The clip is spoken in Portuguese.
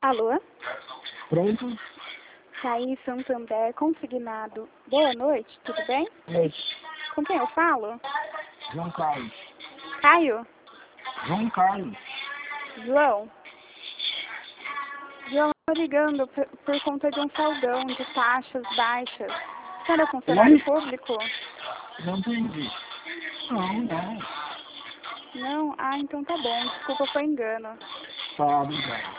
Alô? Pronto? Caí Santander, consignado. Boa noite, tudo bem? Noite. Com quem eu falo? João Carlos. Caio? João Carlos. João? João, eu tô ligando por conta de um saldão de taxas baixas. O senhor é funcionário Oi? público? Não entendi. Não. Não? Ah, então tá bom. Desculpa, foi engano. Tá, obrigado.